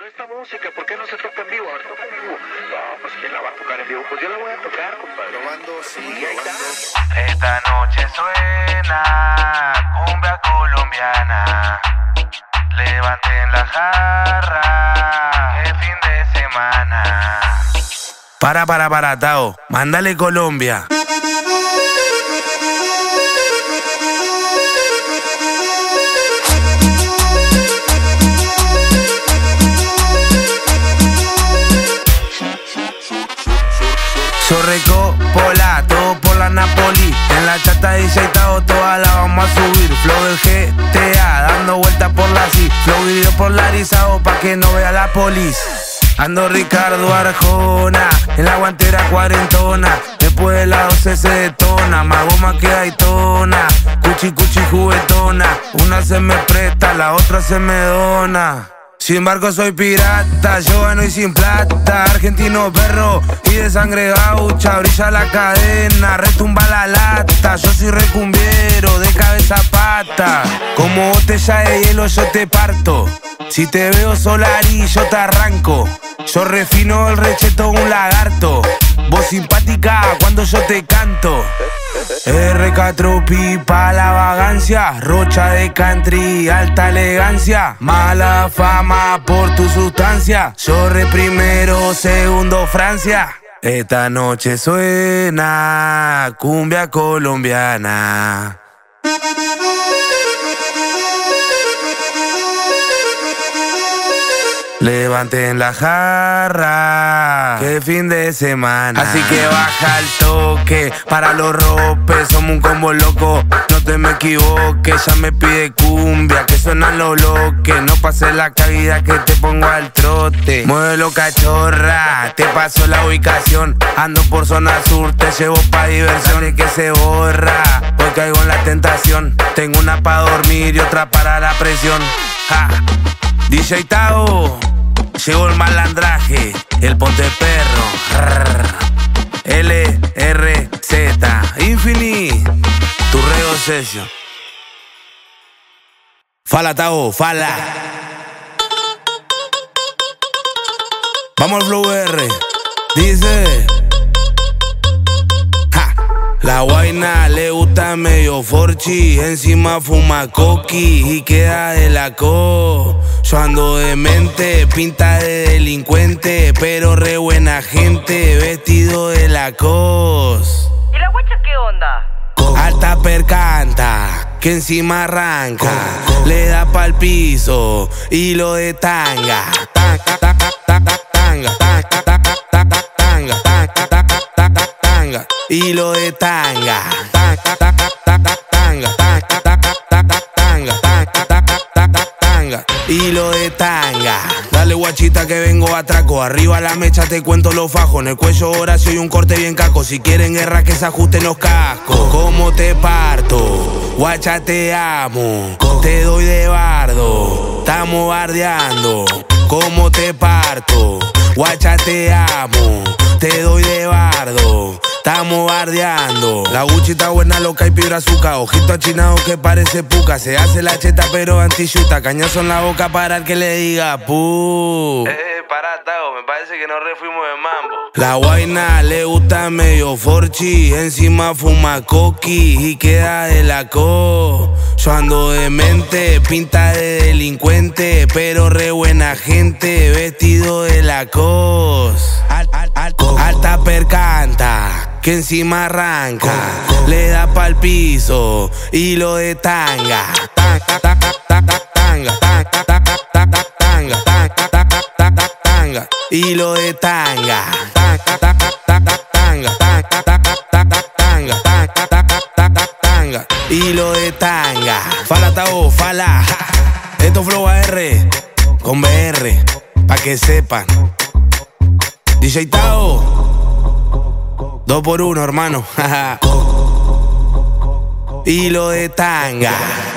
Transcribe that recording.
Pero esta música, ¿por qué no se toca en vivo? A ver, toca en vivo. No, pues ¿quién la va a tocar en vivo? Pues yo la voy a tocar, compadre. Probando, sí, Y ahí está. Esta noche suena cumbia colombiana. Levanten la jarra, es fin de semana. Para, Tao, mándale Colombia. Sorreco, pola, todo por la Napoli. En la chata dice Tao, toda la vamos a subir. Flow del GTA, dando vueltas por la C. Flow video polarizado pa' que no vea la polis. Ando Ricardo Arjona, en la guantera cuarentona. Después de la 12 se detona, más goma que Daytona. Cuchi juguetona, una se me presta, la otra se me dona. Sin barco soy pirata, yo gano y sin plata. Argentino perro y de sangre gaucha. Brilla la cadena, retumba la lata. Yo soy recumbiero, de cabeza a pata. Como botella de hielo yo te parto. Si te veo Solari yo te arranco. Yo refino el recheto un lagarto. Vos simpática cuando yo te canto. RK Pipa la vagancia, Rocha de country, alta elegancia. Mala fama por tu sustancia. Yo primero, segundo Francia. Esta noche suena cumbia colombiana. Levanten la jarra, que fin de semana. Así que baja el toque, para los ropes, somos un combo loco. No te me equivoques, ya me pide cumbia, que suenan los bloques. No pases la caída que te pongo al trote. Muévelo cachorra, te paso la ubicación. Ando por zona sur, te llevo pa' diversión. Dale que se borra, hoy caigo en la tentación. Tengo una pa' dormir y otra para la presión. Ja. DJ Tao, llegó el malandraje, el ponte perro. LRZ, Infini, tu reo session. Fala Tao, fala. Vamos al Flow R, dice. La guaina le gusta medio forchi, encima fuma coqui y queda de la co. Yo ando demente, pinta de delincuente, pero re buena gente, vestido de la cos. ¿Y la guacha qué onda? Alta percanta, que encima arranca, le da pa'l piso y lo de tanga. Y lo de tanga, y lo de tanga. Dale guachita que vengo a atraco. Arriba la mecha te cuento los fajos. En el cuello Horacio y un corte bien caco. Si quieren guerra que se ajusten los cascos. ¿Cómo te parto? Guacha te amo. Te doy de bardo. Estamos bardeando. ¿Cómo te parto? Guacha te amo. Te doy de bardo. Estamos bardeando. La Gucci está buena, loca y pibra azúcar. Ojito achinado que parece puca. Se hace la cheta pero anti-yuta. Cañazo en la boca para el que le diga pu. Pará, Tao, me parece que nos refuimos de mambo. La guaina le gusta medio forchi, encima fuma coqui y queda de la co. Yo ando demente, pinta de delincuente, pero re buena gente, vestido de la cos. Alta percanta, que encima arranca, le da pa'l piso y lo de tanga. Y lo de tanga. Y lo de tanga. Fala Tao, fala. Esto Flow AR con BR, pa' que sepan. DJ Tao, 2x1, hermano. Y lo de tanga.